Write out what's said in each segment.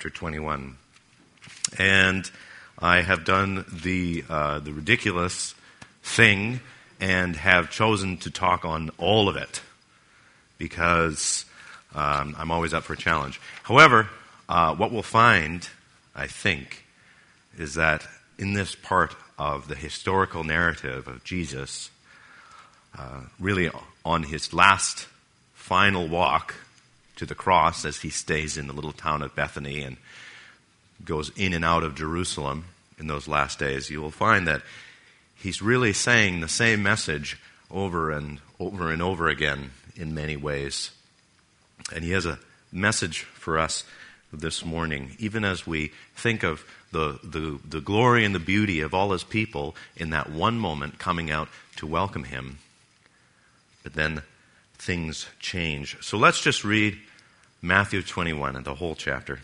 chapter 21. And I have done the ridiculous thing and have chosen to talk on all of it because I'm always up for a challenge. However, what we'll find, I think, is that in this part of the historical narrative of Jesus, really on his last final walk to the cross as he stays in the little town of Bethany and goes in and out of Jerusalem in those last days, you will find that he's really saying the same message over and over and over again in many ways. And he has a message for us this morning, even as we think of the glory and the beauty of all his people in that one moment coming out to welcome him. But then things change. So let's just read Matthew 21 and the whole chapter.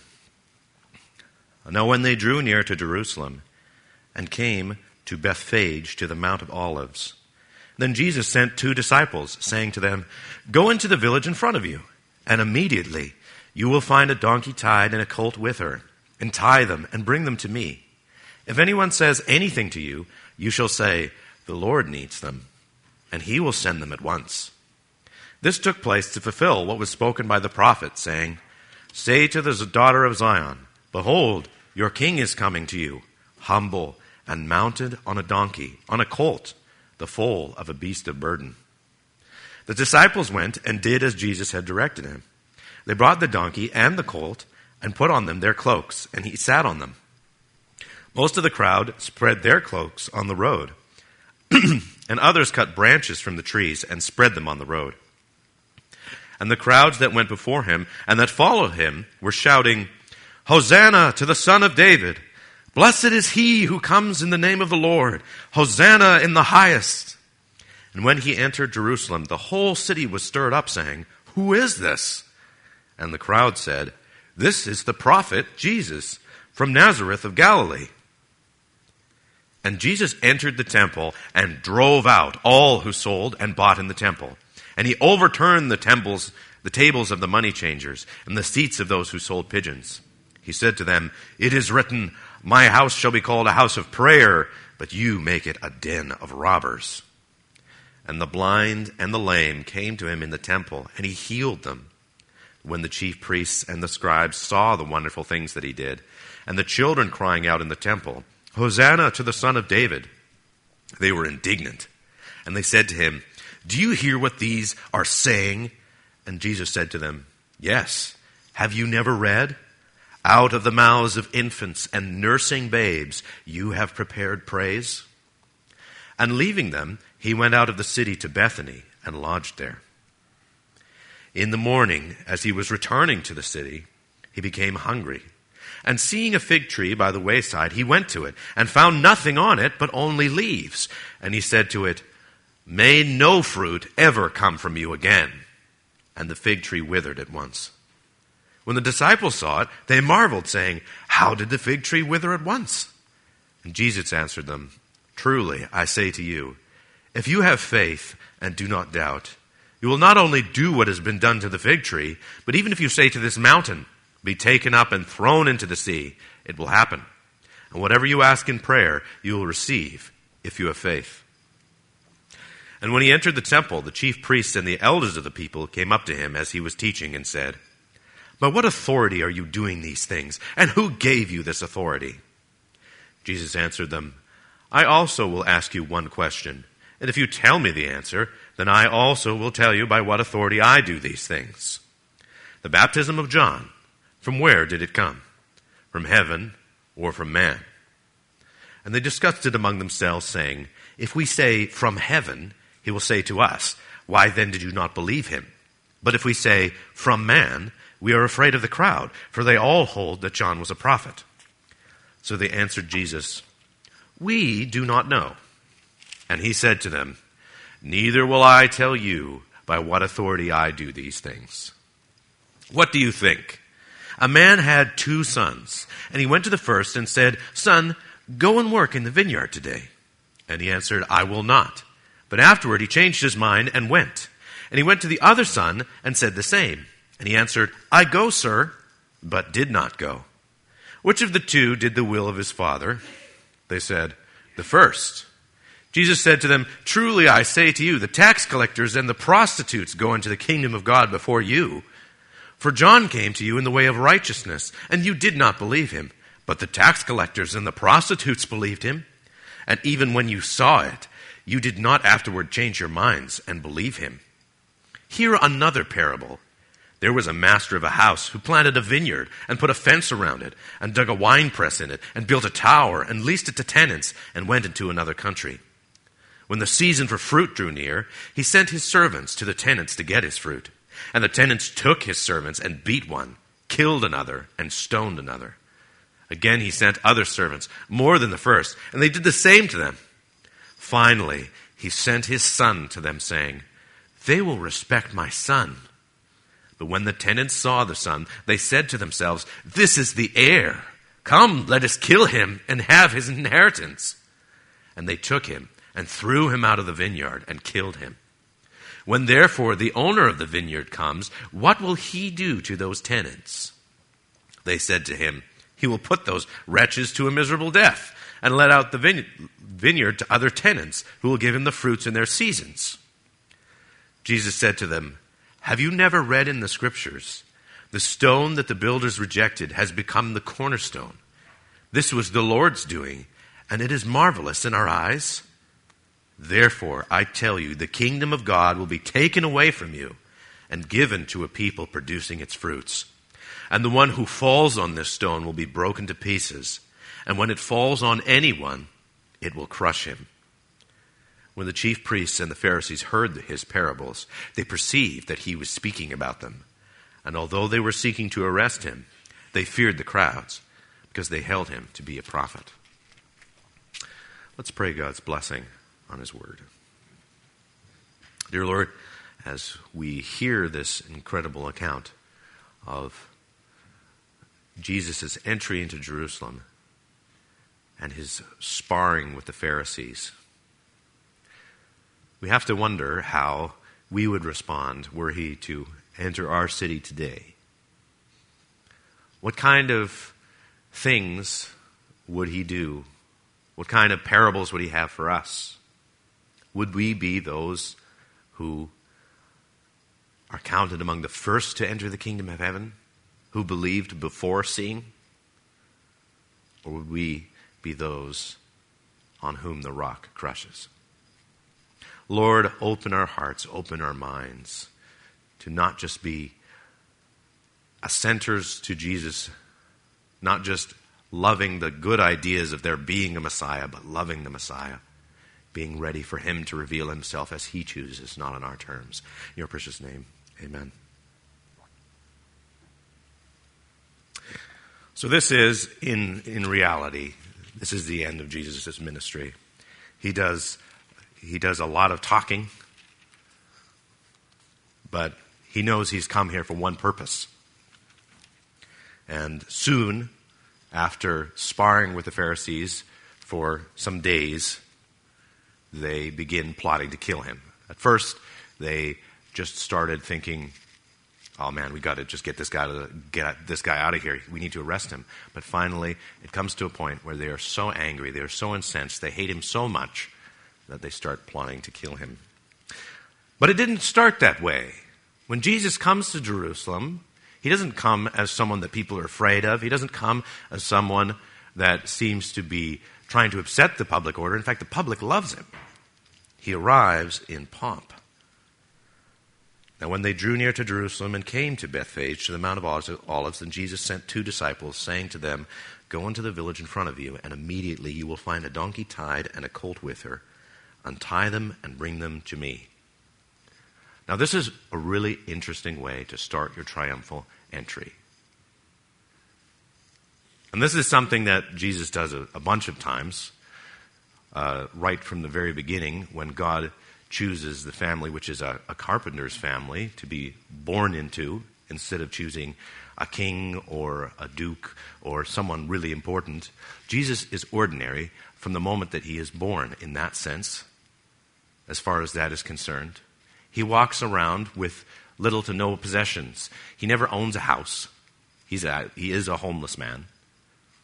Now when they drew near to Jerusalem and came to Bethphage to the Mount of Olives, then Jesus sent 2 disciples, saying to them, "Go into the village in front of you, and immediately you will find a donkey tied and a colt with her, and tie them and bring them to me. If anyone says anything to you, you shall say, 'The Lord needs them,' and he will send them at once." This took place to fulfill what was spoken by the prophet, saying, "Say to the daughter of Zion, Behold, your king is coming to you, humble and mounted on a donkey, on a colt, the foal of a beast of burden." The disciples went and did as Jesus had directed him. They brought the donkey and the colt and put on them their cloaks, and he sat on them. Most of the crowd spread their cloaks on the road, and others cut branches from the trees and spread them on the road. And the crowds that went before him and that followed him were shouting, "Hosanna to the Son of David! Blessed is he who comes in the name of the Lord! Hosanna in the highest!" And when he entered Jerusalem, the whole city was stirred up, saying, "Who is this?" And the crowd said, "This is the prophet Jesus from Nazareth of Galilee." And Jesus entered the temple and drove out all who sold and bought in the temple. And he overturned the tables of the money changers and the seats of those who sold pigeons. He said to them, "It is written, 'My house shall be called a house of prayer,' but you make it a den of robbers." And the blind and the lame came to him in the temple, and he healed them. When the chief priests and the scribes saw the wonderful things that he did, and the children crying out in the temple, "Hosanna to the Son of David," they were indignant. And they said to him, "Do you hear what these are saying?" And Jesus said to them, "Yes. Have you never read? Out of the mouths of infants and nursing babes you have prepared praise." And leaving them, he went out of the city to Bethany and lodged there. In the morning, as he was returning to the city, he became hungry. And seeing a fig tree by the wayside, he went to it and found nothing on it but only leaves. And he said to it, "May no fruit ever come from you again." And the fig tree withered at once. When the disciples saw it, they marveled, saying, "How did the fig tree wither at once?" And Jesus answered them, "Truly, I say to you, if you have faith and do not doubt, you will not only do what has been done to the fig tree, but even if you say to this mountain, 'Be taken up and thrown into the sea,' it will happen. And whatever you ask in prayer, you will receive, if you have faith." And when he entered the temple, the chief priests and the elders of the people came up to him as he was teaching and said, "By what authority are you doing these things? And who gave you this authority?" Jesus answered them, "I also will ask you one question, and if you tell me the answer, then I also will tell you by what authority I do these things. The baptism of John, from where did it come? From heaven or from man?" And they discussed it among themselves, saying, "If we say, 'From heaven,' he will say to us, 'Why then did you not believe him?' But if we say, 'From man,' we are afraid of the crowd, for they all hold that John was a prophet." So they answered Jesus, "We do not know." And he said to them, "Neither will I tell you by what authority I do these things. What do you think? A man had 2 sons, and he went to the first and said, 'Son, go and work in the vineyard today.' And he answered, 'I will not.' But afterward he changed his mind and went. And he went to the other son and said the same. And he answered, 'I go, sir,' but did not go. Which of the two did the will of his father? They said, the first. Jesus said to them, truly I say to you, the tax collectors and the prostitutes go into the kingdom of God before you. For John came to you in the way of righteousness, and you did not believe him. But the tax collectors and the prostitutes believed him. And even when you saw it, you did not afterward change your minds and believe him. Hear another parable. There was a master of a house who planted a vineyard and put a fence around it and dug a winepress in it and built a tower and leased it to tenants and went into another country. When the season for fruit drew near, he sent his servants to the tenants to get his fruit. And the tenants took his servants and beat one, killed another, and stoned another. Again he sent other servants, more than the first, and they did the same to them. Finally, he sent his son to them, saying, they will respect my son. But when the tenants saw the son, they said to themselves, this is the heir. Come, let us kill him and have his inheritance. And they took him and threw him out of the vineyard and killed him. When therefore the owner of the vineyard comes, what will he do to those tenants? They said to him, he will put those wretches to a miserable death and let out the vineyard to other tenants who will give him the fruits in their seasons. Jesus said to them, have you never read in the scriptures, the stone that the builders rejected has become the cornerstone? This was the Lord's doing, and it is marvelous in our eyes. Therefore, I tell you, the kingdom of God will be taken away from you and given to a people producing its fruits. And the one who falls on this stone will be broken to pieces, and when it falls on anyone, it will crush him. When the chief priests and the Pharisees heard his parables, they perceived that he was speaking about them. And although they were seeking to arrest him, they feared the crowds, because they held him to be a prophet. Let's pray God's blessing on his word. Dear Lord, as we hear this incredible account of Jesus' entry into Jerusalem and his sparring with the Pharisees, we have to wonder how we would respond were he to enter our city today. What kind of things would he do? What kind of parables would he have for us? Would we be those who are counted among the first to enter the kingdom of heaven, who believed before seeing? Or would we be those on whom the rock crushes? Lord, open our hearts, open our minds to not just be assenters to Jesus, not just loving the good ideas of there being a Messiah, but loving the Messiah, being ready for him to reveal himself as he chooses, not on our terms. In your precious name, amen. So this is, in reality, this is the end of Jesus' ministry. He does a lot of talking, but he knows he's come here for one purpose. And soon, after sparring with the Pharisees for some days, they begin plotting to kill him. At first, they just started thinking, oh man, we got to just get this guy out of here. We need to arrest him. But finally, it comes to a point where they are so angry, they are so incensed, they hate him so much that they start plotting to kill him. But it didn't start that way. When Jesus comes to Jerusalem, he doesn't come as someone that people are afraid of. He doesn't come as someone that seems to be trying to upset the public order. In fact, the public loves him. He arrives in pomp. Now, when they drew near to Jerusalem and came to Bethphage, to the Mount of Olives, then Jesus sent 2 disciples, saying to them, go into the village in front of you, and immediately you will find a donkey tied and a colt with her. Untie them and bring them to me. Now, this is a really interesting way to start your triumphal entry. And this is something that Jesus does a bunch of times, right from the very beginning, when God chooses the family, which is a carpenter's family, to be born into, instead of choosing a king or a duke or someone really important. Jesus is ordinary from the moment that he is born, in that sense, as far as that is concerned. He walks around with little to no possessions. He never owns a house. He is a homeless man.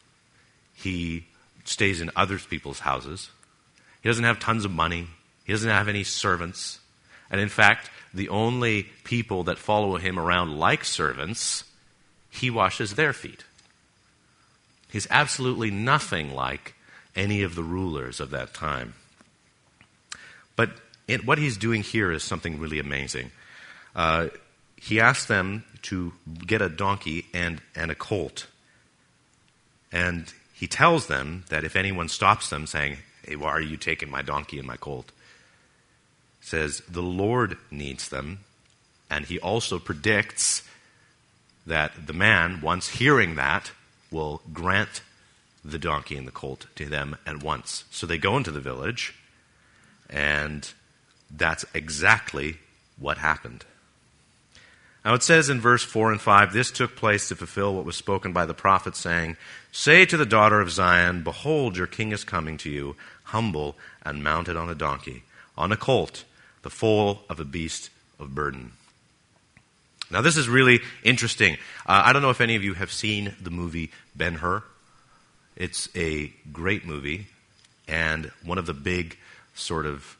He stays in other people's houses. He doesn't have tons of money. He doesn't have any servants. And in fact, the only people that follow him around like servants, he washes their feet. He's absolutely nothing like any of the rulers of that time. But what he's doing here is something really amazing. He asks them to get a donkey and a colt. And he tells them that if anyone stops them saying, "Hey, why are you taking my donkey and my colt?" Says the Lord needs them. And he also predicts that the man, once hearing that, will grant the donkey and the colt to them at once. So they go into the village, and that's exactly what happened. Now it says in verse 4 and 5, "This took place to fulfill what was spoken by the prophet, saying, 'Say to the daughter of Zion, behold, your king is coming to you, humble and mounted on a donkey, on a colt, the foal of a beast of burden.'" Now this is really interesting. I don't know if any of you have seen the movie Ben-Hur. It's a great movie, and one of the big sort of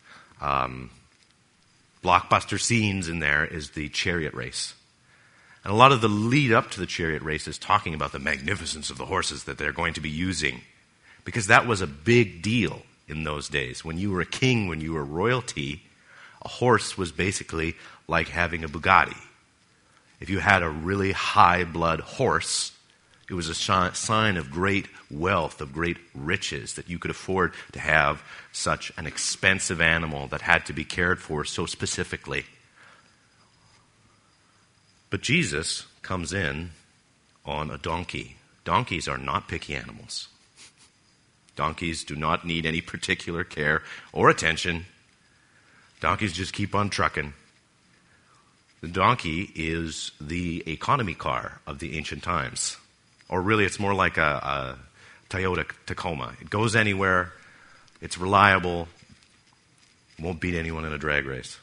blockbuster scenes in there is the chariot race. And a lot of the lead up to the chariot race is talking about the magnificence of the horses that they're going to be using, because that was a big deal in those days. When you were a king, when you were royalty, a horse was basically like having a Bugatti. If you had a really high blood horse, it was a sign of great wealth, of great riches, that you could afford to have such an expensive animal that had to be cared for so specifically. But Jesus comes in on a donkey. Donkeys are not picky animals. Donkeys do not need any particular care or attention. Donkeys just keep on trucking. The donkey is the economy car of the ancient times. Or really, it's more like a Toyota Tacoma. It goes anywhere. It's reliable. Won't beat anyone in a drag race.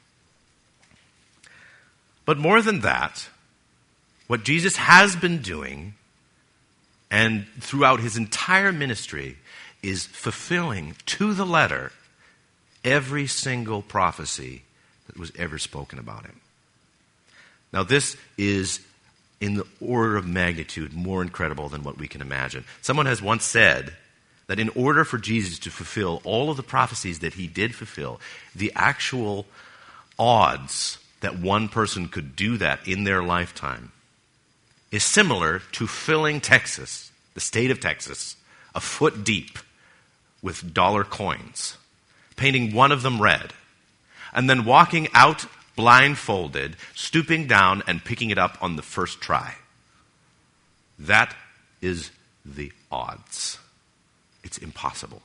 But more than that, what Jesus has been doing, and throughout his entire ministry, is fulfilling to the letter every single prophecy that was ever spoken about him. Now, this is, in the order of magnitude, more incredible than what we can imagine. Someone has once said that in order for Jesus to fulfill all of the prophecies that he did fulfill, the actual odds that one person could do that in their lifetime is similar to filling Texas, the state of Texas, a foot deep with dollar coins, painting one of them red, and then walking out blindfolded, stooping down and picking it up on the first try. That is the odds. It's impossible.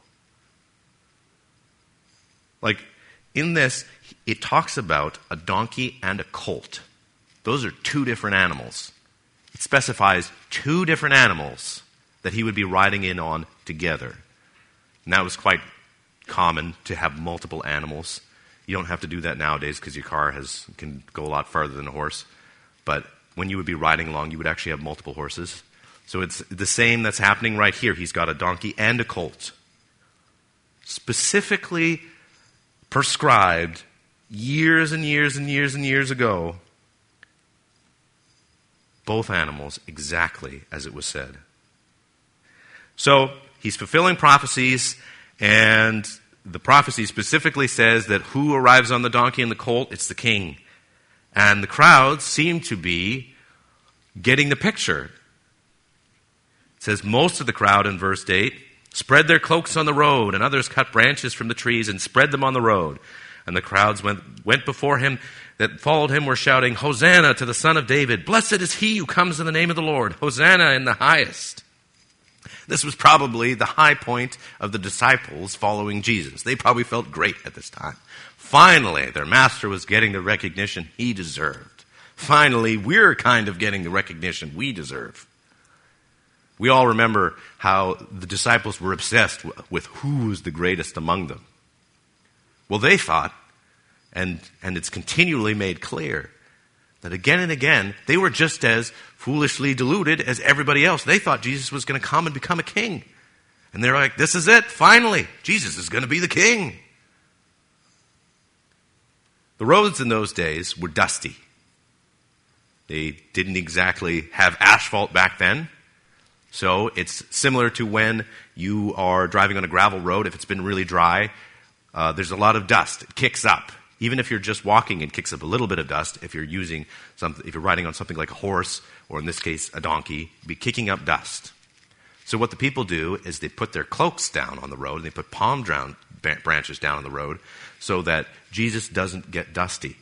Like, in this, it talks about a donkey and a colt. Those are two different animals. It specifies two different animals that he would be riding in on together. And that was quite common to have multiple animals. You don't have to do that nowadays because your car can go a lot farther than a horse. But when you would be riding along, you would actually have multiple horses. So it's the same that's happening right here. He's got a donkey and a colt. Specifically prescribed years and years and years and years ago. Both animals exactly as it was said. So he's fulfilling prophecies, and the prophecy specifically says that who arrives on the donkey and the colt? It's the king. And the crowds seem to be getting the picture. It says most of the crowd in verse 8 spread their cloaks on the road, and others cut branches from the trees and spread them on the road. And the crowds went before him that followed him were shouting, "Hosanna to the Son of David. Blessed is he who comes in the name of the Lord. Hosanna in the highest." This was probably the high point of the disciples following Jesus. They probably felt great at this time. Finally, their master was getting the recognition he deserved. Finally, we're kind of getting the recognition we deserve. We all remember how the disciples were obsessed with who was the greatest among them. Well, they thought, and it's continually made clear, that again and again, they were just as foolishly deluded as everybody else. They thought Jesus was going to come and become a king. And they're like, this is it, finally. Jesus is going to be the king. The roads in those days were dusty. They didn't exactly have asphalt back then. So it's similar to when you are driving on a gravel road. If it's been really dry, there's a lot of dust. It kicks up. Even if you're just walking, it kicks up a little bit of dust. If you're if you're riding on something like a horse, or in this case, a donkey, be kicking up dust. So what the people do is they put their cloaks down on the road, and they put palm branches down on the road so that Jesus doesn't get dusty.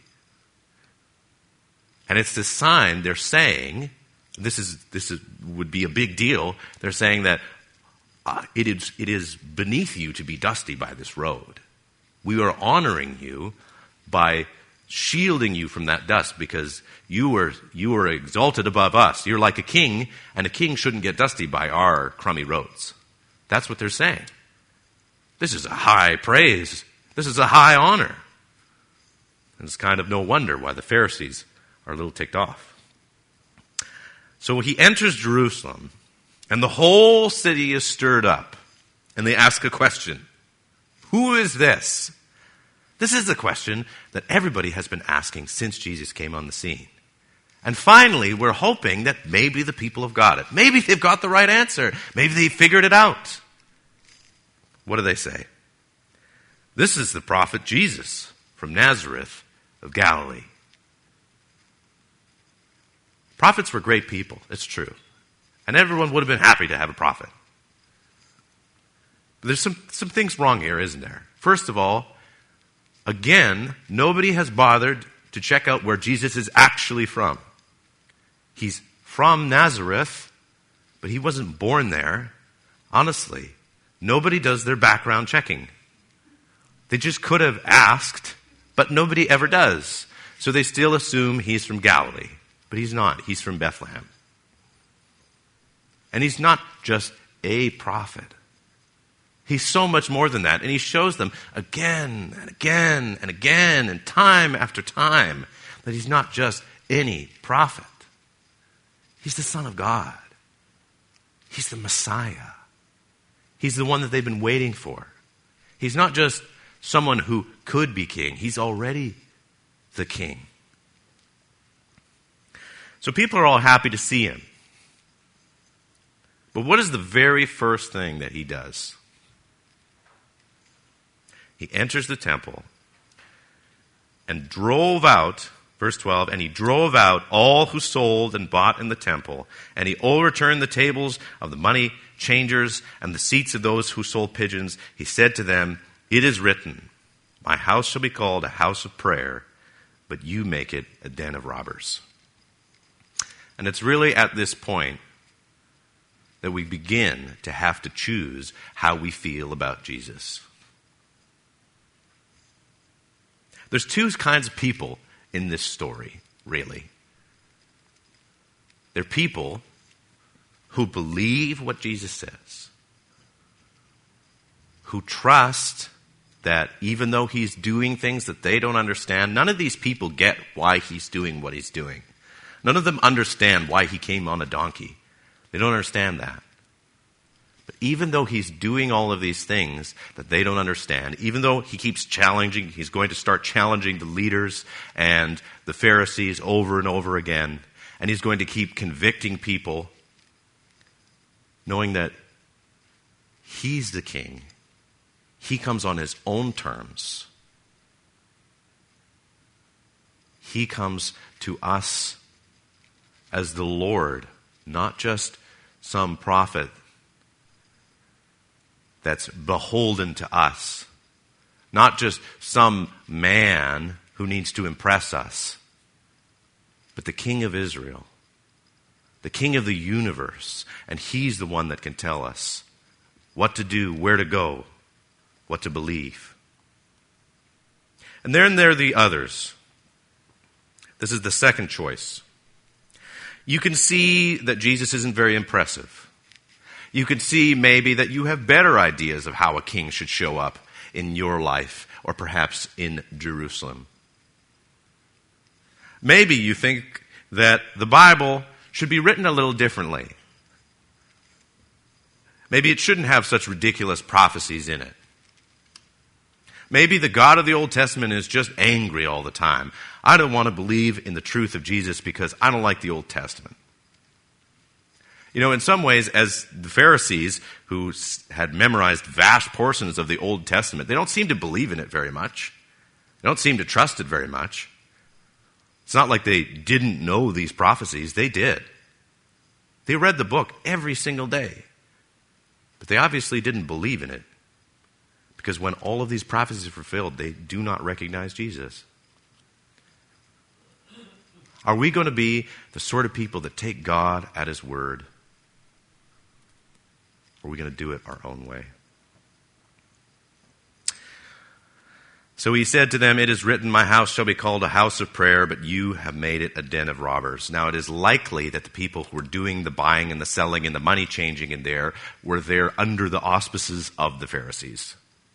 And it's this sign they're saying, would be a big deal. They're saying that it is beneath you to be dusty by this road. We are honoring you by shielding you from that dust because you were exalted above us. You're like a king, and a king shouldn't get dusty by our crummy roads. That's what they're saying. This is a high praise. This is a high honor. And it's kind of no wonder why the Pharisees are a little ticked off. So he enters Jerusalem, and the whole city is stirred up, and they ask a question. Who is this? This is the question that everybody has been asking since Jesus came on the scene. And finally, we're hoping that maybe the people have got it. Maybe they've got the right answer. Maybe they figured it out. What do they say? This is the prophet Jesus from Nazareth of Galilee. Prophets were great people, it's true. And everyone would have been happy to have a prophet. But there's some things wrong here, isn't there? First of all, again, nobody has bothered to check out where Jesus is actually from. He's from Nazareth, but he wasn't born there. Honestly, nobody does their background checking. They just could have asked, but nobody ever does. So they still assume he's from Galilee. But he's not. He's from Bethlehem. And he's not just a prophet. He's so much more than that. And he shows them again and again and again and time after time that he's not just any prophet. He's the Son of God. He's the Messiah. He's the one that they've been waiting for. He's not just someone who could be king. He's already the king. So people are all happy to see him. But what is the very first thing that he does? He enters the temple and drove out, verse 12, and he drove out all who sold and bought in the temple, and he overturned the tables of the money changers and the seats of those who sold pigeons. He said to them, "It is written, my house shall be called a house of prayer, but you make it a den of robbers." And it's really at this point that we begin to have to choose how we feel about Jesus. There's two kinds of people in this story, really. They're people who believe what Jesus says, who trust that even though he's doing things that they don't understand, none of these people get why he's doing what he's doing. None of them understand why he came on a donkey. They don't understand that. But even though he's doing all of these things that they don't understand, even though he keeps challenging, he's going to start challenging the leaders and the Pharisees over and over again, and he's going to keep convicting people, knowing that he's the king. He comes on his own terms. He comes to us as the Lord, not just some prophet that's beholden to us, not just some man who needs to impress us, but the King of Israel, the King of the universe, and he's the one that can tell us what to do, where to go, what to believe. And then there are the others. This is the second choice. You can see that Jesus isn't very impressive. You can see maybe that you have better ideas of how a king should show up in your life, or perhaps in Jerusalem. Maybe you think that the Bible should be written a little differently. Maybe it shouldn't have such ridiculous prophecies in it. Maybe the God of the Old Testament is just angry all the time. I don't want to believe in the truth of Jesus because I don't like the Old Testament. You know, in some ways, as the Pharisees, who had memorized vast portions of the Old Testament, they don't seem to believe in it very much. They don't seem to trust it very much. It's not like they didn't know these prophecies. They did. They read the book every single day. But they obviously didn't believe in it. Because when all of these prophecies are fulfilled, they do not recognize Jesus. Are we going to be the sort of people that take God at His word? Or are we going to do it our own way? So he said to them, "It is written, my house shall be called a house of prayer, but you have made it a den of robbers." Now it is likely that the people who were doing the buying and the selling and the money changing in there were there under the auspices of the Pharisees.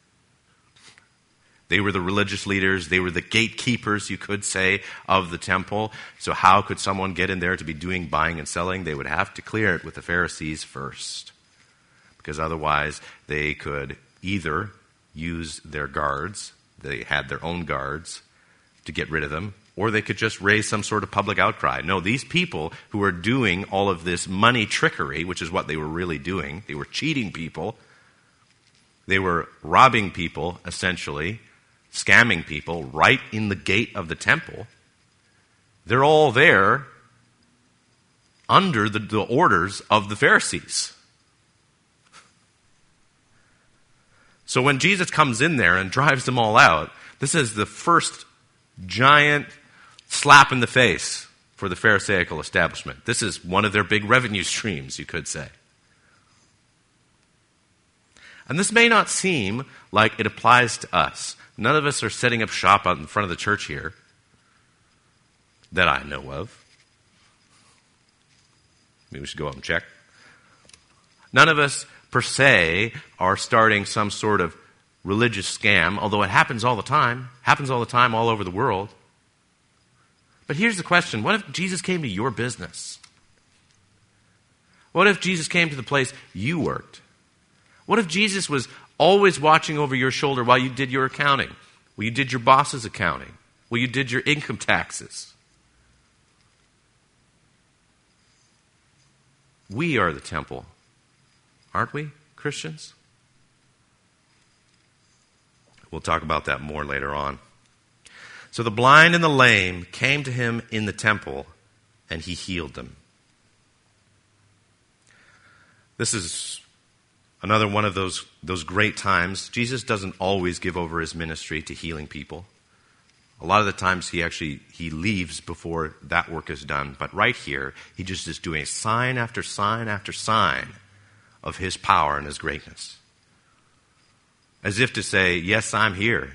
They were the religious leaders. They were the gatekeepers, you could say, of the temple. So how could someone get in there to be doing buying and selling? They would have to clear it with the Pharisees first. Because otherwise they could either use their guards, they had their own guards, to get rid of them, or they could just raise some sort of public outcry. No, these people who are doing all of this money trickery, which is what they were really doing, they were cheating people, they were robbing people, essentially, scamming people right in the gate of the temple. They're all there under the orders of the Pharisees. So when Jesus comes in there and drives them all out, this is the first giant slap in the face for the Pharisaical establishment. This is one of their big revenue streams, you could say. And this may not seem like it applies to us. None of us are setting up shop out in front of the church here that I know of. Maybe we should go out and check. None of us, per se, are starting some sort of religious scam, although it happens all the time. Happens all the time all over the world. But here's the question. What if Jesus came to your business? What if Jesus came to the place you worked? What if Jesus was always watching over your shoulder while you did your accounting, while you did your boss's accounting, while you did your income taxes? We are the temple, aren't we, Christians? We'll talk about that more later on. So the blind and the lame came to him in the temple, and he healed them. This is another one of those great times. Jesus doesn't always give over his ministry to healing people. A lot of the times he leaves before that work is done. But right here, he just is doing sign after sign after sign of his power and his greatness. As if to say, yes, I'm here.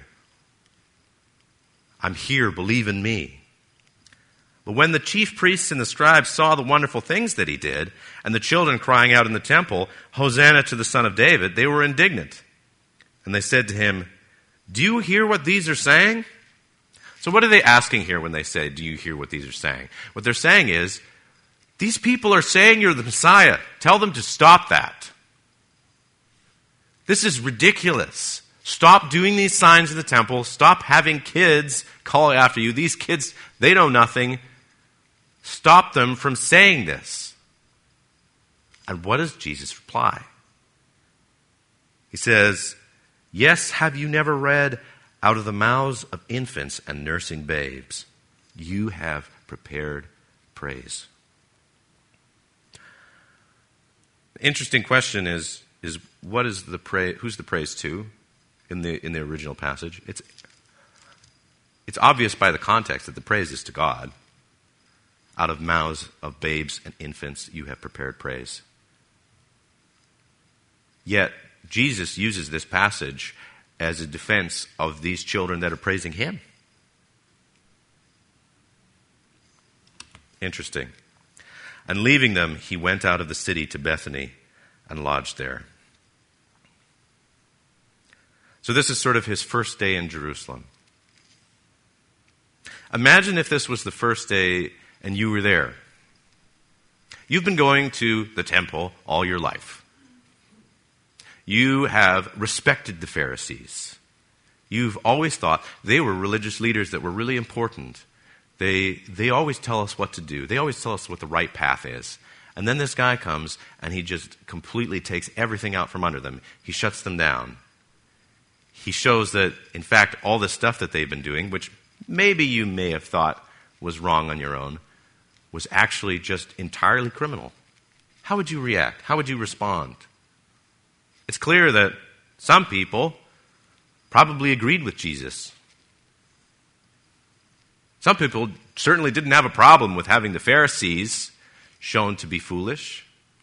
I'm here, believe in me. But when the chief priests and the scribes saw the wonderful things that he did, and the children crying out in the temple, "Hosanna to the Son of David," they were indignant. And they said to him, "Do you hear what these are saying?" So what are they asking here when they say, "Do you hear what these are saying?" What they're saying is, these people are saying you're the Messiah. Tell them to stop that. This is ridiculous. Stop doing these signs in the temple. Stop having kids call after you. These kids, they know nothing. Stop them from saying this. And what does Jesus reply? He says, "Yes, have you never read, out of the mouths of infants and nursing babes, you have prepared praise." Interesting question is what is the praise? Who's the praise to in the original passage? It's obvious by the context that the praise is to God. Out of mouths of babes and infants, you have prepared praise. Yet Jesus uses this passage as a defense of these children that are praising him. Interesting. And leaving them, he went out of the city to Bethany and lodged there. So this is sort of his first day in Jerusalem. Imagine if this was the first day and you were there. You've been going to the temple all your life. You have respected the Pharisees. You've always thought they were religious leaders that were really important. They always tell us what to do. They always tell us what the right path is. And then this guy comes and he just completely takes everything out from under them. He shuts them down. He shows that, in fact, all this stuff that they've been doing, which maybe you may have thought was wrong on your own, was actually just entirely criminal. How would you react? How would you respond? It's clear that some people probably agreed with Jesus. Some people certainly didn't have a problem with having the Pharisees shown to be foolish.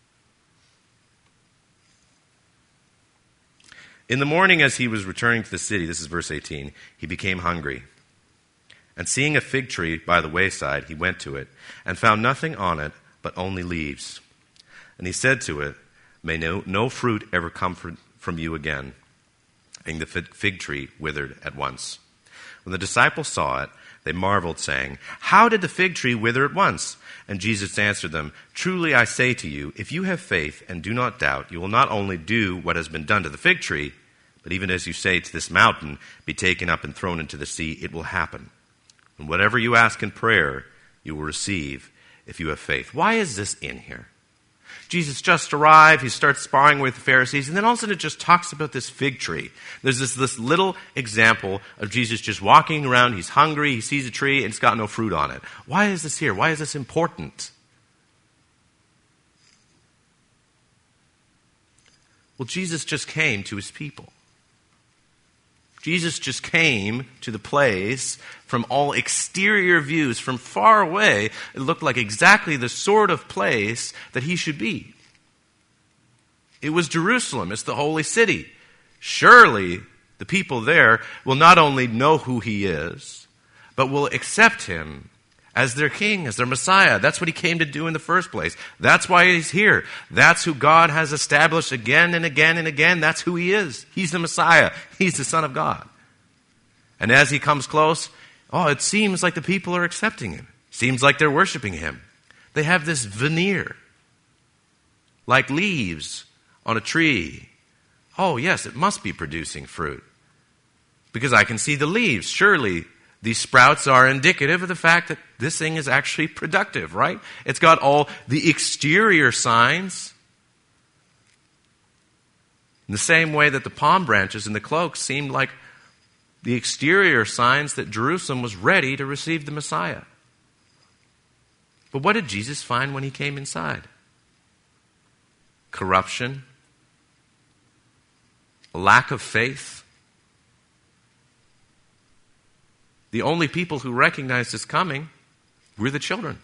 In the morning, as he was returning to the city, this is verse 18, he became hungry. And seeing a fig tree by the wayside, he went to it and found nothing on it but only leaves. And he said to it, "May no fruit ever come from you again." And the fig tree withered at once. When the disciples saw it, they marveled, saying, "How did the fig tree wither at once?" And Jesus answered them, "Truly I say to you, if you have faith and do not doubt, you will not only do what has been done to the fig tree, but even as you say to this mountain, be taken up and thrown into the sea, it will happen. And whatever you ask in prayer, you will receive if you have faith." Why is this in here? Jesus just arrived, he starts sparring with the Pharisees, and then all of a sudden it just talks about this fig tree. There's this little example of Jesus just walking around, he's hungry, he sees a tree, and it's got no fruit on it. Why is this here? Why is this important? Well, Jesus just came to his people. Jesus just came to the place from all exterior views, from far away. It looked like exactly the sort of place that he should be. It was Jerusalem. It's the holy city. Surely the people there will not only know who he is, but will accept him as their king, as their Messiah. That's what he came to do in the first place. That's why he's here. That's who God has established again and again and again. That's who he is. He's the Messiah. He's the Son of God. And as he comes close, it seems like the people are accepting him. Seems like they're worshiping him. They have this veneer, like leaves on a tree. Oh, yes, it must be producing fruit, because I can see the leaves. Surely these sprouts are indicative of the fact that this thing is actually productive, right? It's got all the exterior signs. In the same way that the palm branches and the cloaks seemed like the exterior signs that Jerusalem was ready to receive the Messiah. But what did Jesus find when he came inside? Corruption, a lack of faith. The only people who recognized his coming were the children.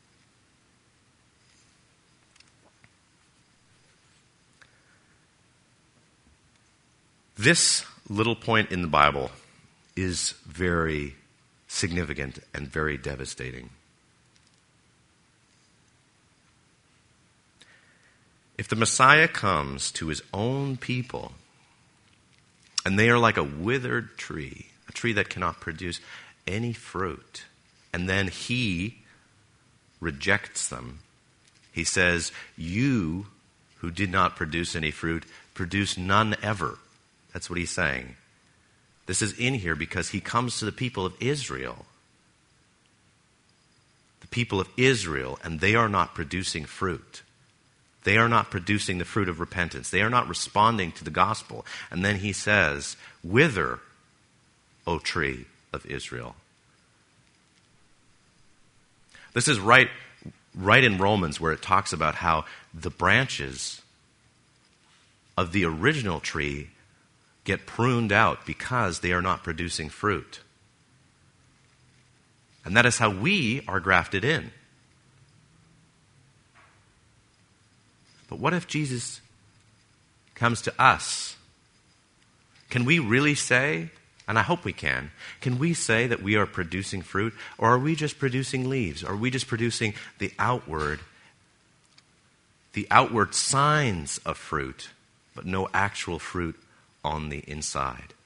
This little point in the Bible is very significant and very devastating. If the Messiah comes to his own people, and they are like a withered tree, a tree that cannot produce any fruit, and then he rejects them, he says, "You who did not produce any fruit, produce none ever." That's what he's saying. This is in here because he comes to the people of Israel. The people of Israel, and they are not producing fruit. They are not producing the fruit of repentance. They are not responding to the gospel. And then he says, "Wither, O tree of Israel." This is right in Romans, where it talks about how the branches of the original tree get pruned out because they are not producing fruit. And that is how we are grafted in. But what if Jesus comes to us? Can we really say, and I hope we can we say that we are producing fruit? Or are we just producing leaves? Are we just producing the outward signs of fruit, but no actual fruit on the inside?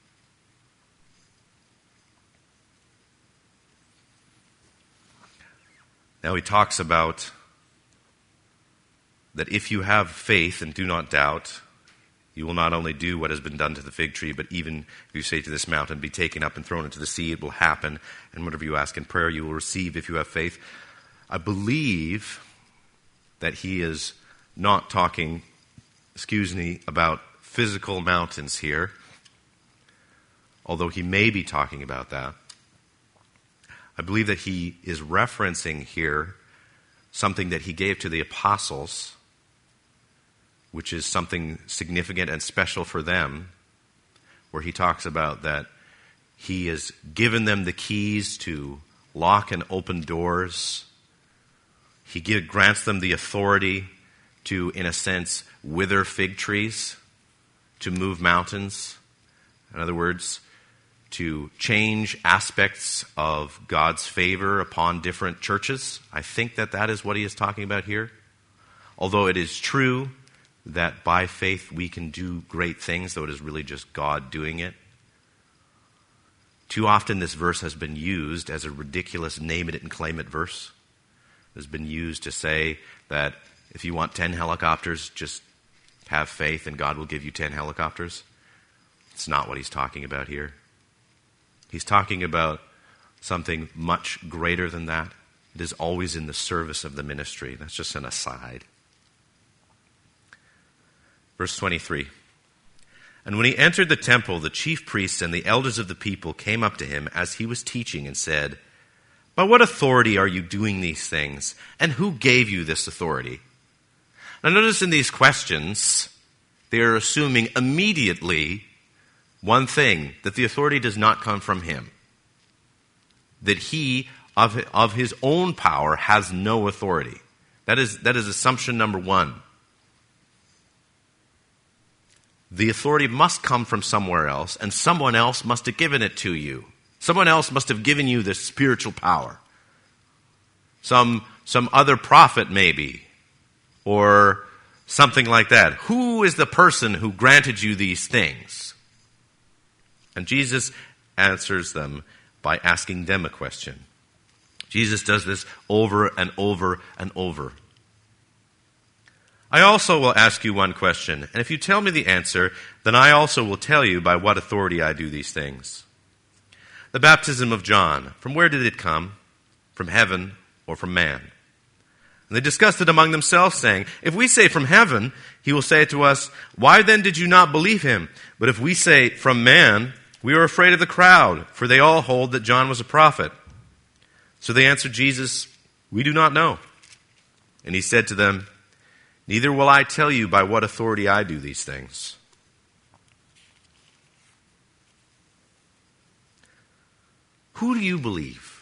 Now he talks about that if you have faith and do not doubt, You will not only do what has been done to the fig tree, but even if you say to this mountain, be taken up and thrown into the sea, it will happen. And whatever you ask in prayer, you will receive if you have faith. I believe that he is not talking, about physical mountains here, although he may be talking about that. I believe that he is referencing here something that he gave to the apostles, which is something significant and special for them, where he talks about that he has given them the keys to lock and open doors. He grants them the authority to, in a sense, wither fig trees, to move mountains. In other words, to change aspects of God's favor upon different churches. I think that is what he is talking about here. Although it is true that by faith we can do great things, though it is really just God doing it. Too often this verse has been used as a ridiculous name it and claim it verse. It has been used to say that if you want 10 helicopters, just have faith and God will give you 10 helicopters. It's not what he's talking about here. He's talking about something much greater than that. It is always in the service of the ministry. That's just an aside. Verse 23. And when he entered the temple, the chief priests and the elders of the people came up to him as he was teaching and said, "By what authority are you doing these things? And who gave you this authority?" Now notice in these questions, they are assuming immediately one thing, that the authority does not come from him. That he, of his own power, has no authority. That is assumption number one. The authority must come from somewhere else, and someone else must have given it to you. Someone else must have given you this spiritual power. Some other prophet maybe, or something like that. Who is the person who granted you these things? And Jesus answers them by asking them a question. Jesus does this over and over and over. I also will ask you one question, and if you tell me the answer, then I also will tell you by what authority I do these things. The baptism of John, from where did it come? From heaven or from man? And they discussed it among themselves, saying, if we say from heaven, he will say to us, why then did you not believe him? But if we say from man, we are afraid of the crowd, for they all hold that John was a prophet. So they answered Jesus, we do not know. And he said to them, neither will I tell you by what authority I do these things. Who do you believe?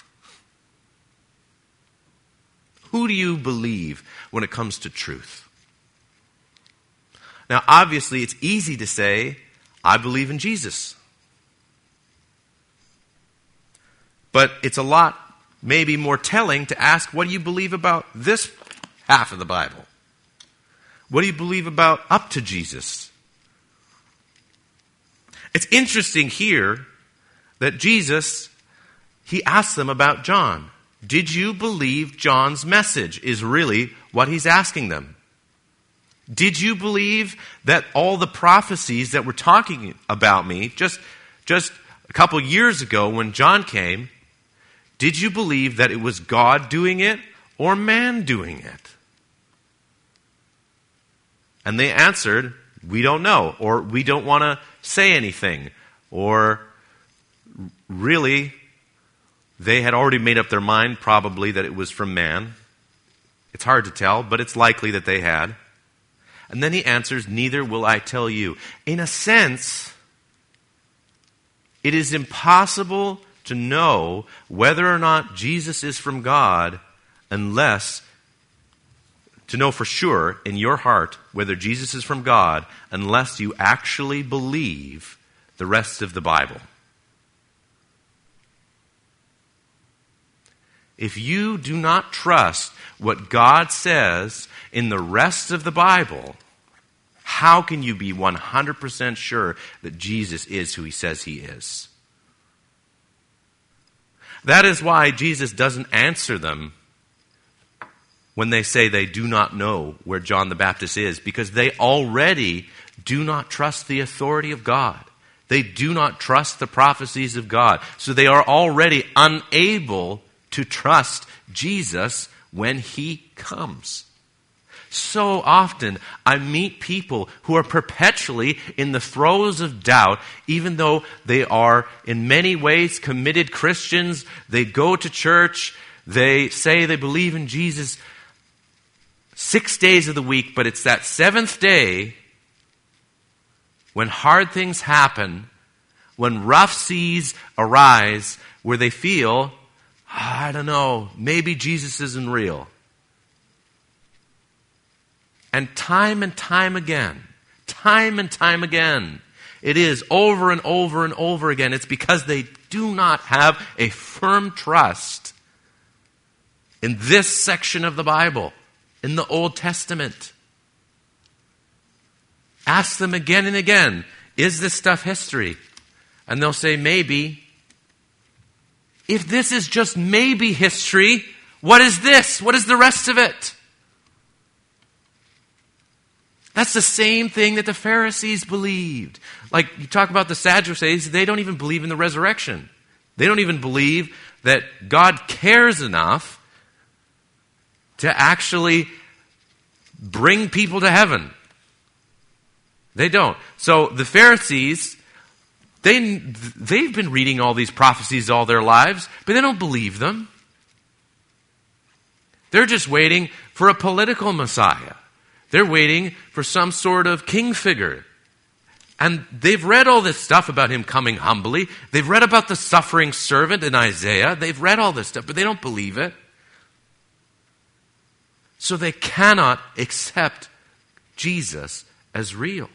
Who do you believe when it comes to truth? Now, obviously, it's easy to say, I believe in Jesus. But it's a lot, maybe more telling to ask, what do you believe about this half of the Bible? What do you believe about up to Jesus? It's interesting here that Jesus, he asked them about John. Did you believe John's message is really what he's asking them? Did you believe that all the prophecies that were talking about me just a couple years ago when John came, did you believe that it was God doing it or man doing it? And they answered, we don't know, or we don't want to say anything, or really, they had already made up their mind probably that it was from man. It's hard to tell, but it's likely that they had. And then he answers, neither will I tell you. In a sense, it is impossible to know whether or not Jesus is from God unless, to know for sure in your heart whether Jesus is from God, unless you actually believe the rest of the Bible. If you do not trust what God says in the rest of the Bible, how can you be 100% sure that Jesus is who he says he is? That is why Jesus doesn't answer them when they say they do not know where John the Baptist is, because they already do not trust the authority of God. They do not trust the prophecies of God. So they are already unable to trust Jesus when he comes. So often I meet people who are perpetually in the throes of doubt, even though they are in many ways committed Christians. They go to church. They say they believe in Jesus 6 days of the week, but it's that seventh day when hard things happen, when rough seas arise, where they feel, I don't know, maybe Jesus isn't real. And time again, it is over and over and over again. It's because they do not have a firm trust in this section of the Bible, in the Old Testament. Ask them again and again, is this stuff history? And they'll say, maybe. If this is just maybe history, what is this? What is the rest of it? That's the same thing that the Pharisees believed. Like, you talk about the Sadducees, they don't even believe in the resurrection. They don't even believe that God cares enough to actually bring people to heaven. They don't. So the Pharisees, they've been reading all these prophecies all their lives, but they don't believe them. They're just waiting for a political Messiah. They're waiting for some sort of king figure. And they've read all this stuff about him coming humbly. They've read about the suffering servant in Isaiah. They've read all this stuff, but they don't believe it. So they cannot accept Jesus as real.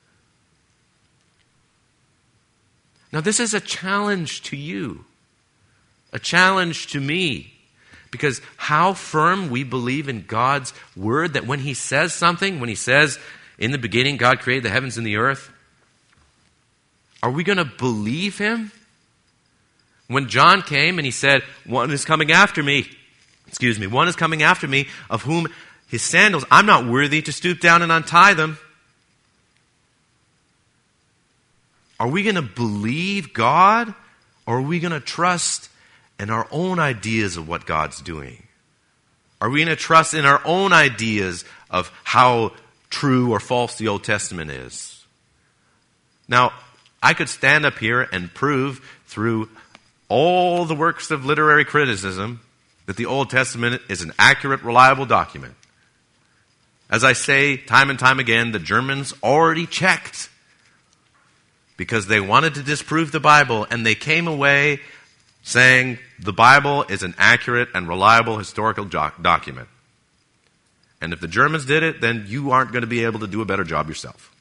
Now, this is a challenge to you, a challenge to me, because how firm we believe in God's word, that when he says something, when he says, in the beginning God created the heavens and the earth, are we going to believe him? When John came and he said, one is coming after me, of whom his sandals, I'm not worthy to stoop down and untie them. Are we going to believe God, or are we going to trust in our own ideas of what God's doing? Are we going to trust in our own ideas of how true or false the Old Testament is? Now, I could stand up here and prove through all the works of literary criticism that the Old Testament is an accurate, reliable document. As I say time and time again, the Germans already checked because they wanted to disprove the Bible, and they came away saying the Bible is an accurate and reliable historical document. And if the Germans did it, then you aren't going to be able to do a better job yourself.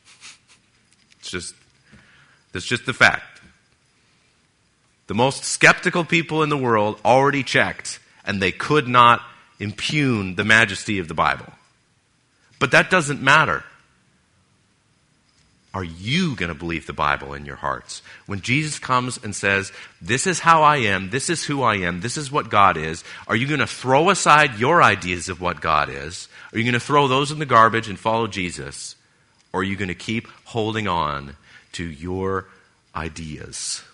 That's just the fact. The most skeptical people in the world already checked, and they could not impugn the majesty of the Bible. But that doesn't matter. Are you going to believe the Bible in your hearts? When Jesus comes and says, this is how I am, this is who I am, this is what God is, are you going to throw aside your ideas of what God is? Are you going to throw those in the garbage and follow Jesus? Or are you going to keep holding on to your ideas?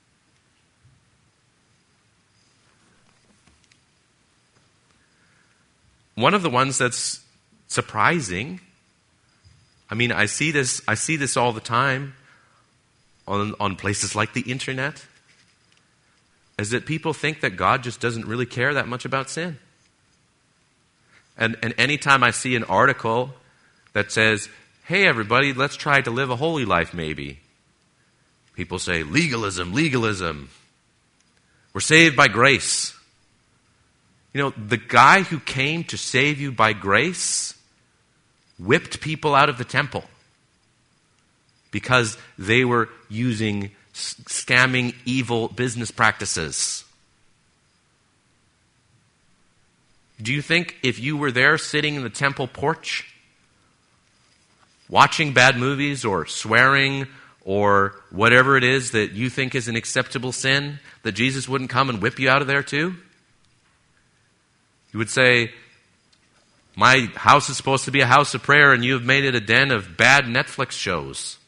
One of the ones that's surprising, I see this all the time on places like the internet, is that people think that God just doesn't really care that much about sin. And anytime I see an article that says, hey everybody, let's try to live a holy life maybe, people say, legalism. We're saved by grace. You know, the guy who came to save you by grace whipped people out of the temple because they were using scamming, evil business practices. Do you think if you were there sitting in the temple porch, watching bad movies or swearing or whatever it is that you think is an acceptable sin, that Jesus wouldn't come and whip you out of there too? You would say, My house is supposed to be a house of prayer, and you have made it a den of bad Netflix shows.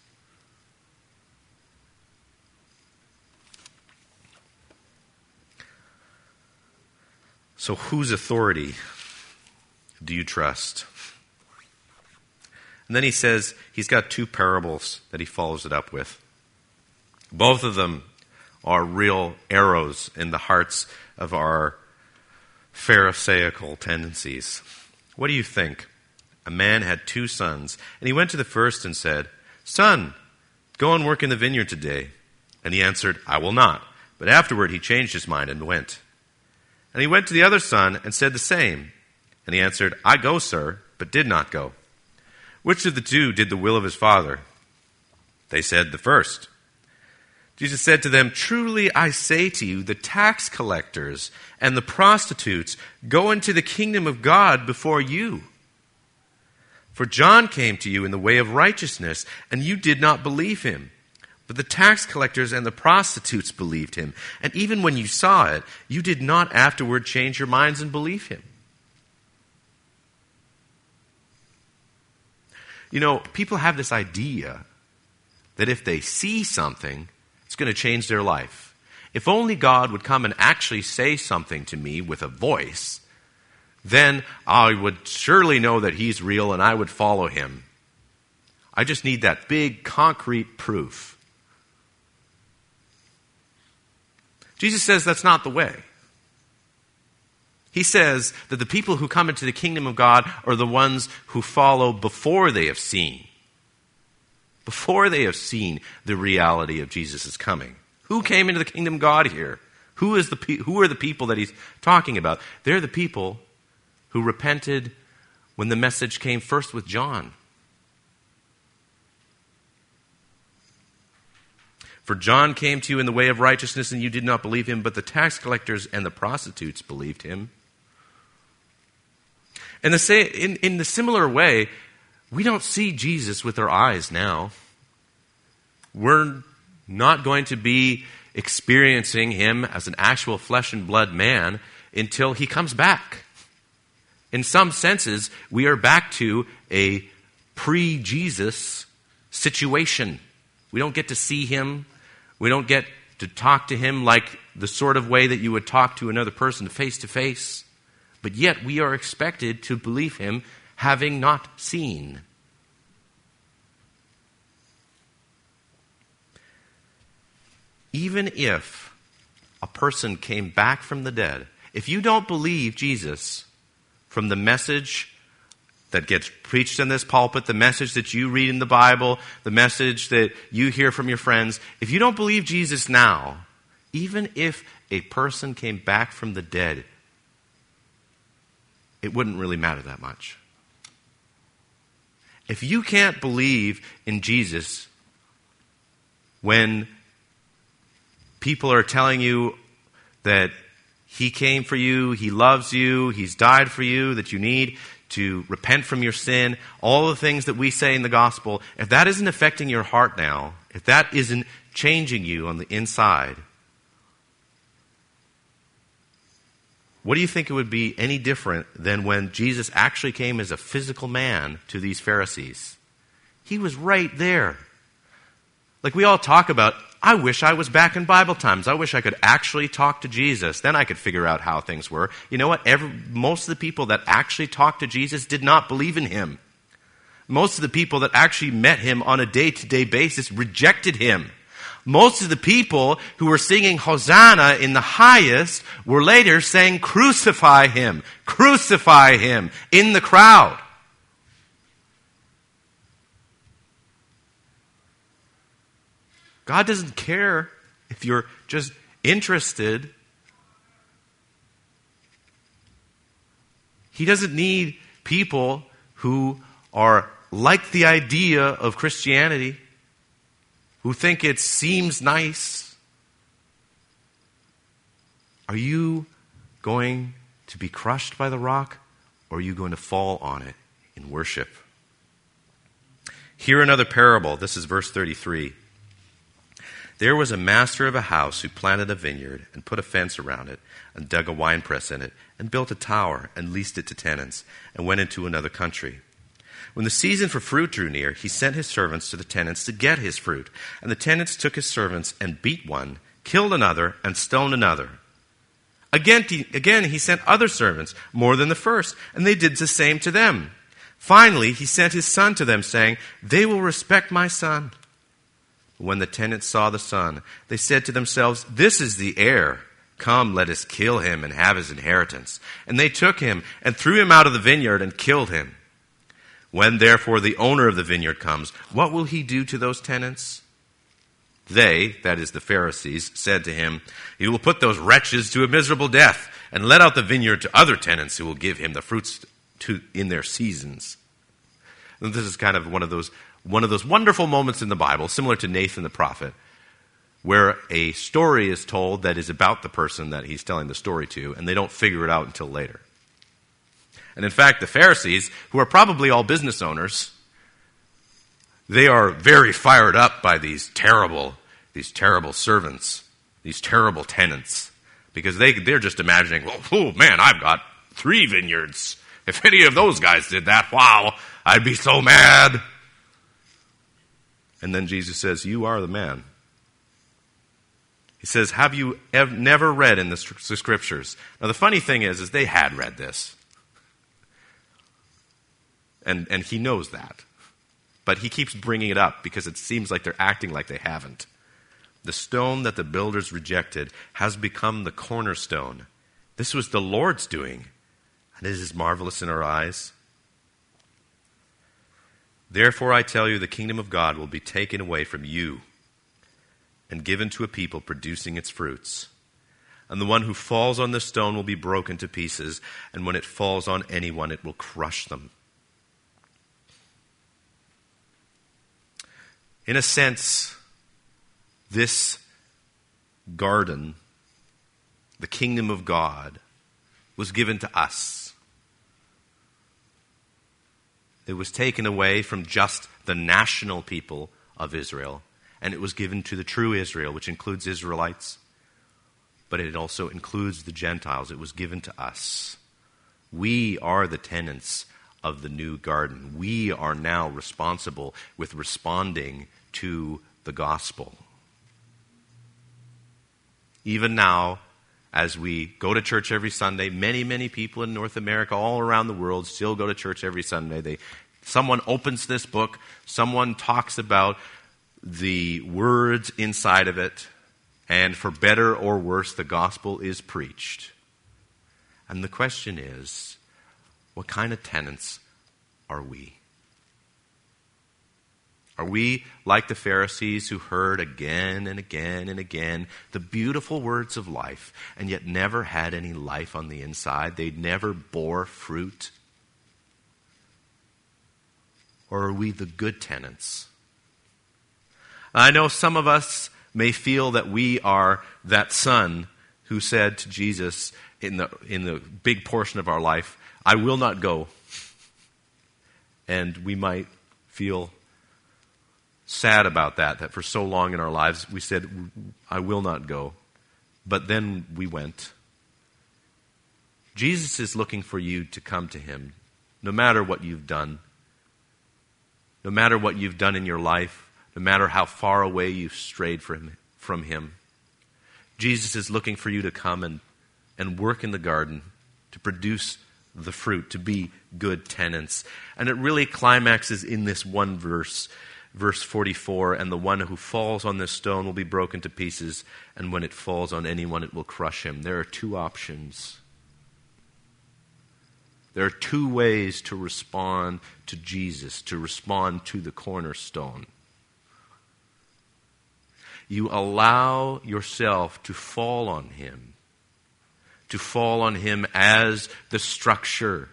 So whose authority do you trust? And then he says he's got two parables that he follows it up with. Both of them are real arrows in the hearts of our Pharisaical tendencies. What do you think? A man had 2 sons, and he went to the first and said, "Son, go and work in the vineyard today." And he answered, "I will not." But afterward he changed his mind and went. And he went to the other son and said the same. And he answered, "I go, sir," but did not go. Which of the 2 did the will of his father? They said, "The first." Jesus said to them, "Truly I say to you, the tax collectors and the prostitutes go into the kingdom of God before you. For John came to you in the way of righteousness, and you did not believe him. But the tax collectors and the prostitutes believed him. And even when you saw it, you did not afterward change your minds and believe him." You know, people have this idea that if they see something, it's going to change their life. If only God would come and actually say something to me with a voice, then I would surely know that he's real and I would follow him. I just need that big concrete proof. Jesus says that's not the way. He says that the people who come into the kingdom of God are the ones who follow before they have seen. Before they have seen the reality of Jesus' coming. Who came into the kingdom of God here? Who are the people that he's talking about? They're the people who repented when the message came first with John. For John came to you in the way of righteousness, and you did not believe him, but the tax collectors and the prostitutes believed him. And in the similar way, we don't see Jesus with our eyes now. We're not going to be experiencing him as an actual flesh and blood man until he comes back. In some senses, we are back to a pre-Jesus situation. We don't get to see him. We don't get to talk to him like the sort of way that you would talk to another person face to face. But yet we are expected to believe him having not seen. Even if a person came back from the dead, if you don't believe Jesus from the message that gets preached in this pulpit, the message that you read in the Bible, the message that you hear from your friends, if you don't believe Jesus now, even if a person came back from the dead, it wouldn't really matter that much. If you can't believe in Jesus when people are telling you that he came for you, he loves you, he's died for you, that you need to repent from your sin, all the things that we say in the gospel, if that isn't affecting your heart now, if that isn't changing you on the inside, what do you think it would be any different than when Jesus actually came as a physical man to these Pharisees? He was right there. Like we all talk about, I wish I was back in Bible times. I wish I could actually talk to Jesus. Then I could figure out how things were. You know what? Most of the people that actually talked to Jesus did not believe in him. Most of the people that actually met him on a day-to-day basis rejected him. Most of the people who were singing Hosanna in the highest were later saying, crucify him in the crowd. God doesn't care if you're just interested. He doesn't need people who are like the idea of Christianity, who think it seems nice. Are you going to be crushed by the rock, or are you going to fall on it in worship? Hear another parable. This is verse 33. There was a master of a house who planted a vineyard and put a fence around it and dug a winepress in it and built a tower and leased it to tenants and went into another country. When the season for fruit drew near, he sent his servants to the tenants to get his fruit. And the tenants took his servants and beat one, killed another, and stoned another. Again, he sent other servants, more than the first, and they did the same to them. Finally, he sent his son to them, saying, "They will respect my son." When the tenants saw the son, they said to themselves, "This is the heir. Come, let us kill him and have his inheritance." And they took him and threw him out of the vineyard and killed him. When therefore the owner of the vineyard comes, what will he do to those tenants? They, that is the Pharisees, said to him, "He will put those wretches to a miserable death and let out the vineyard to other tenants who will give him the fruits in their seasons." And this is kind of one of those wonderful moments in the Bible, similar to Nathan the prophet, where a story is told that is about the person that he's telling the story to, and they don't figure it out until later. And in fact, the Pharisees, who are probably all business owners, they are very fired up by these terrible servants, these terrible tenants, because they're just imagining, well, oh man, I've got 3 vineyards. If any of those guys did that, wow, I'd be so mad. And then Jesus says, "You are the man." He says, "Have you never read in the scriptures?" Now the funny thing is they had read this. And he knows that. But he keeps bringing it up because it seems like they're acting like they haven't. The stone that the builders rejected has become the cornerstone. This was the Lord's doing, and it is marvelous in our eyes. Therefore I tell you, the kingdom of God will be taken away from you and given to a people producing its fruits. And the one who falls on this stone will be broken to pieces, and when it falls on anyone, it will crush them. In a sense, this garden, the kingdom of God, was given to us. It was taken away from just the national people of Israel, and it was given to the true Israel, which includes Israelites, but it also includes the Gentiles. It was given to us. We are the tenants of the new garden. We are now responsible with responding to the gospel. Even now, as we go to church every Sunday, many people in North America, all around the world, still go to church every Sunday. Someone opens this book, someone talks about the words inside of it, and for better or worse, the gospel is preached. And the question is, what kind of tenants are we? Are we like the Pharisees who heard again and again and again the beautiful words of life and yet never had any life on the inside? They never bore fruit? Or are we the good tenants? I know some of us may feel that we are that son who said to Jesus in the big portion of our life, "I will not go." And we might feel sad about that for so long in our lives we said, "I will not go." But then we went. Jesus is looking for you to come to him, no matter what you've done. No matter what you've done in your life, no matter how far away you've strayed from him. Jesus is looking for you to come and work in the garden, to produce the fruit, to be good tenants. And it really climaxes in this one verse, verse 44, "And the one who falls on this stone will be broken to pieces, and when it falls on anyone, it will crush him." There are 2 options. There are 2 ways to respond to Jesus, to respond to the cornerstone. You allow yourself to fall on him as the structure,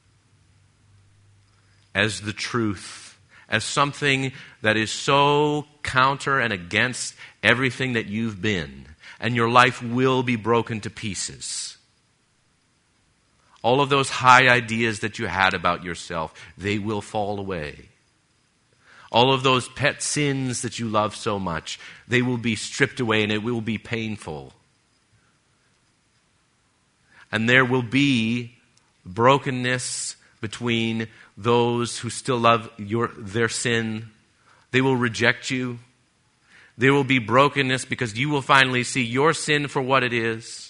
as the truth, as something that is so counter and against everything that you've been, and your life will be broken to pieces. All of those high ideas that you had about yourself, they will fall away. All of those pet sins that you love so much, they will be stripped away and it will be painful. And there will be brokenness between those who still love their sin. They will reject you. There will be brokenness because you will finally see your sin for what it is.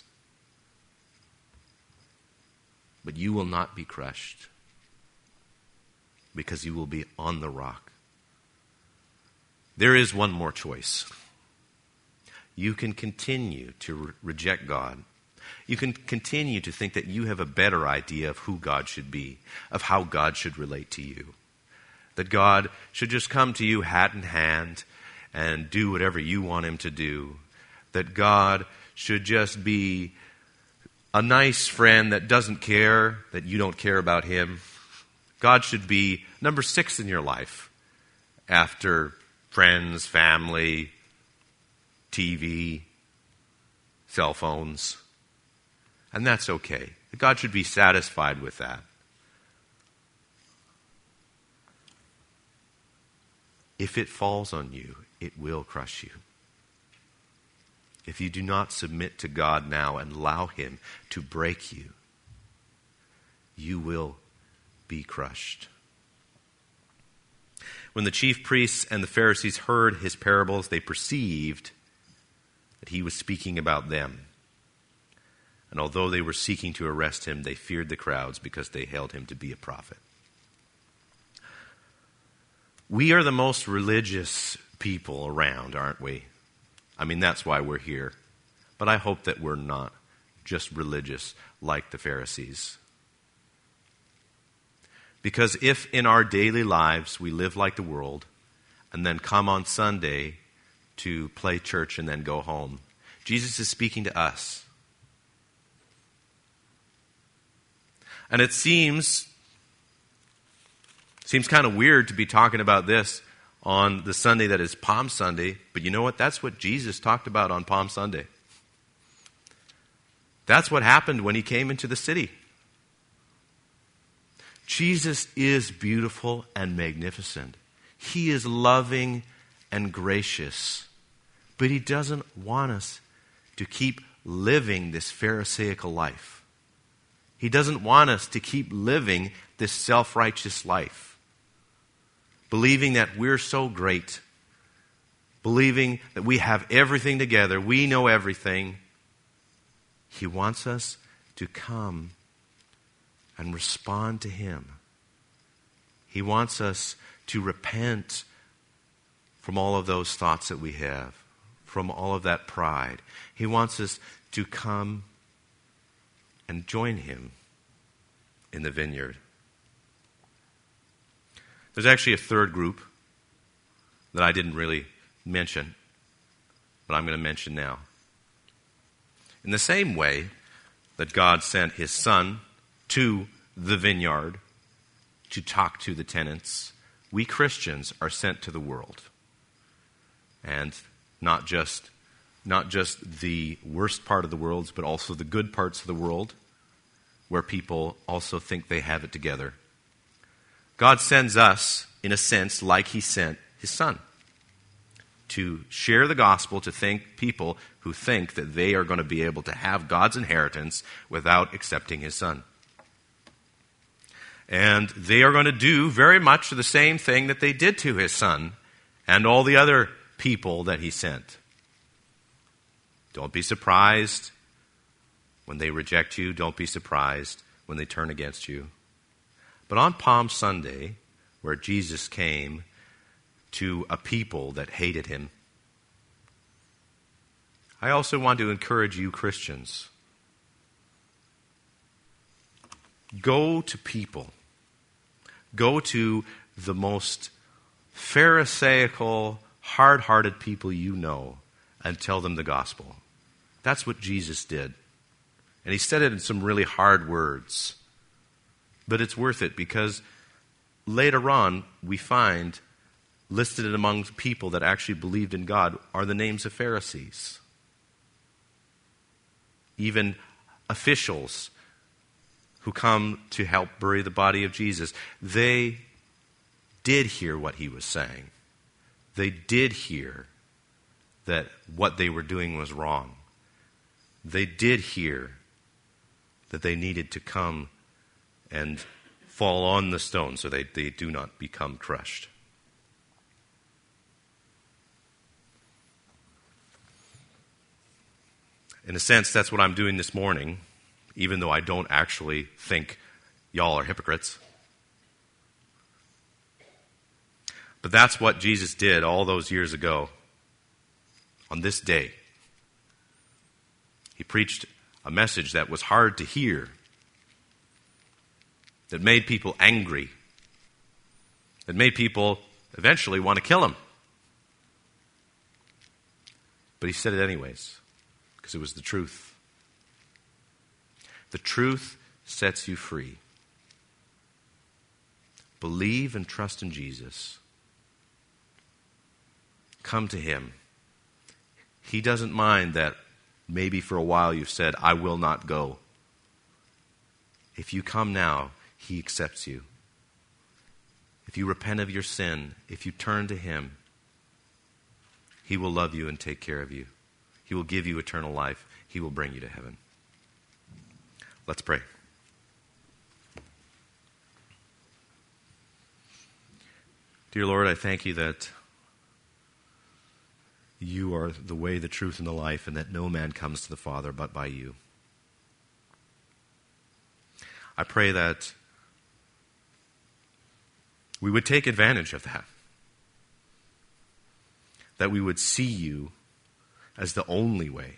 But you will not be crushed because you will be on the rock. There is one more choice. You can continue to reject God. You can continue to think that you have a better idea of who God should be, of how God should relate to you. That God should just come to you hat in hand and do whatever you want him to do. That God should just be a nice friend that doesn't care that you don't care about him. God should be number 6 in your life after friends, family, TV, cell phones. And that's okay. God should be satisfied with that. If it falls on you, it will crush you. If you do not submit to God now and allow him to break you, you will be crushed. When the chief priests and the Pharisees heard his parables, they perceived that he was speaking about them. And although they were seeking to arrest him, they feared the crowds because they held him to be a prophet. We are the most religious people around, aren't we? I mean, that's why we're here. But I hope that we're not just religious like the Pharisees. Because if in our daily lives we live like the world and then come on Sunday to play church and then go home, Jesus is speaking to us. And it seems kind of weird to be talking about this on the Sunday that is Palm Sunday, but you know what? That's what Jesus talked about on Palm Sunday. That's what happened when he came into the city. Jesus is beautiful and magnificent. He is loving and gracious, but he doesn't want us to keep living this Pharisaical life. He doesn't want us to keep living this self-righteous life. Believing that we're so great. Believing that we have everything together. We know everything. He wants us to come and respond to him. He wants us to repent from all of those thoughts that we have. From all of that pride. He wants us to come and join him in the vineyard. There's actually a third group that I didn't really mention, but I'm going to mention now. In the same way that God sent his Son to the vineyard to talk to the tenants, we Christians are sent to the world. And not just the worst part of the world, but also the good parts of the world, where people also think they have it together. God sends us, in a sense, like he sent his Son, to share the gospel to people who think that they are going to be able to have God's inheritance without accepting his Son. And they are going to do very much the same thing that they did to his Son and all the other people that he sent. Don't be surprised when they reject you. Don't be surprised when they turn against you. But on Palm Sunday, where Jesus came to a people that hated him, I also want to encourage you Christians. Go to people. Go to the most Pharisaical, hard-hearted people you know and tell them the gospel. That's what Jesus did. And he said it in some really hard words. But it's worth it because later on we find listed among people that actually believed in God are the names of Pharisees. Even officials who come to help bury the body of Jesus. They did hear what he was saying. They did hear that what they were doing was wrong. They did hear that they needed to come and fall on the stone so they do not become crushed. In a sense, that's what I'm doing this morning, even though I don't actually think y'all are hypocrites. But that's what Jesus did all those years ago. On this day, he preached a message that was hard to hear, that made people angry, that made people eventually want to kill him. But he said it anyways, because it was the truth. The truth sets you free. Believe and trust in Jesus. Come to him. He doesn't mind that maybe for a while you've said, I will not go. If you come now, he accepts you. If you repent of your sin, if you turn to him, he will love you and take care of you. He will give you eternal life. He will bring you to heaven. Let's pray. Dear Lord, I thank you that you are the way, the truth, and the life, and that no man comes to the Father but by you. I pray that we would take advantage of that we would see you as the only way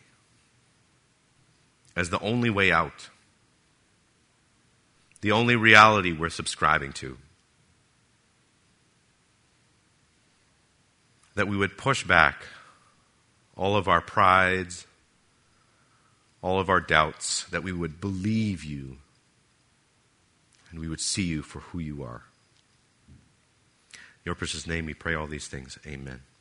out, the only reality we're subscribing to, that we would push back all of our prides, all of our doubts, that we would believe you and we would see you for who you are. In your precious name we pray all these things. Amen.